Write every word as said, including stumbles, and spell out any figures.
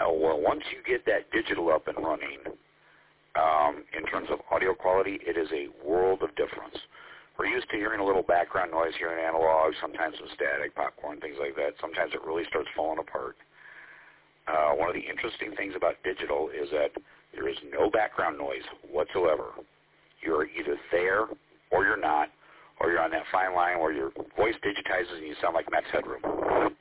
Uh, well, once you get that digital up and running, um, in terms of audio quality, it is a world of difference. We're used to hearing a little background noise here in analog, sometimes some static, popcorn, things like that. Sometimes it really starts falling apart. Uh, one of the interesting things about digital is that there is no background noise whatsoever. You're either there or you're not, or you're on that fine line where your voice digitizes and you sound like Max Headroom.